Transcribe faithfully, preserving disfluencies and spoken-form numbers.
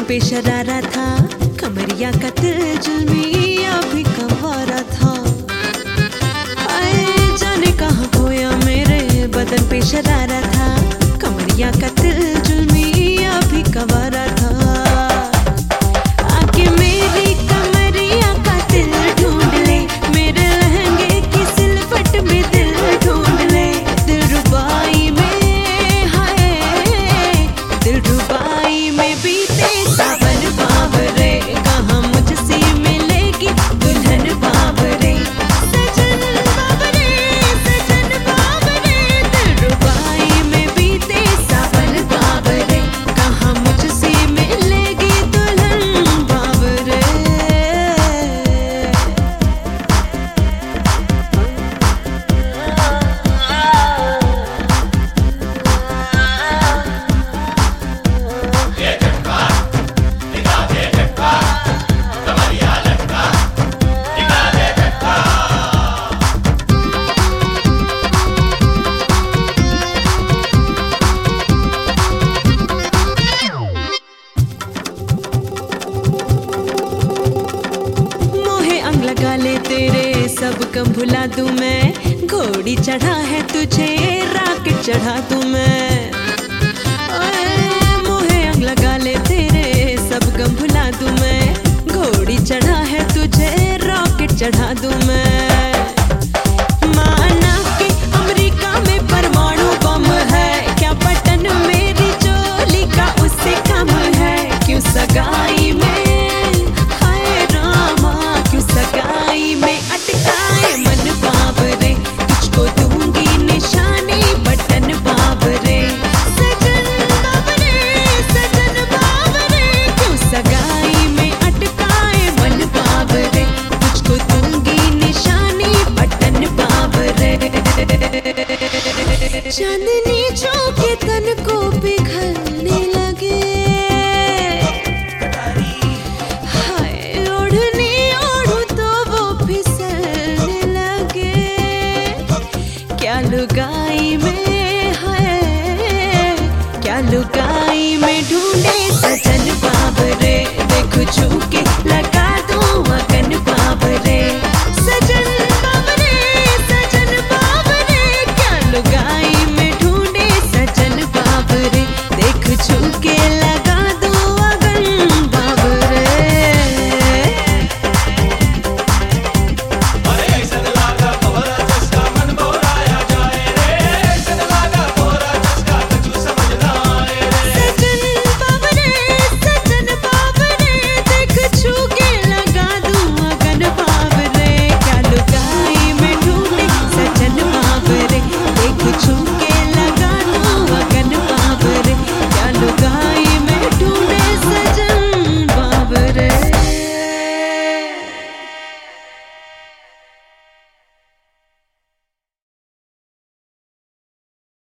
पे शरारा था, कमरिया का दिल जुल्मिया भी कंवारा था। आए जाने कहाँ खोया मेरे बदन पे शरारा था, कमरिया का दिल जुल्मिया भी कंवारा था। आके मेरी कमरिया का दिल ढूंढ ले, मेरे लहंगे की सिलवट में दिल ढूंढ ले। दिल रुबाई में हाय, दिल रुबाई में बीते सावन बावरे, कहाँ मुझसे मिलेगी दुल्हन बावरे। सजन बावरे, सजन बावरे, दिल रुबाई में बीते सावन बावरे, कहाँ मुझसे मिलेगी दुल्हन बावरे। लगा ले तेरे सब कम भुला दूं मैं, घोड़ी चढ़ा है तुझे राकेट चढ़ा दूं मैं। ओए मोहे अंग लगा ले तेरे सब कम भुला दूं मैं, घोड़ी चढ़ा है तुझे रॉकेट चढ़ा दूं मैं। माना कि अमेरिका में परमाणु बम है, क्या बटन मेरी चोली का उससे कम है। क्यों सगाई में सगाई में अटकाए मन बावरे, तुझको दूंगी निशानी बटन बावरे। सजन बावरे, सजन बावरे, क्यों सगाई में अटकाए मन बावरे, तुझको दूंगी निशानी बटन बावरे। चांदनी चौके तन को पिघलने लगे, क्या लुगाई में है, क्या लुगाई में ढूंढे सजन बावरे, देखो छू के लगा दूं अगन बावरे।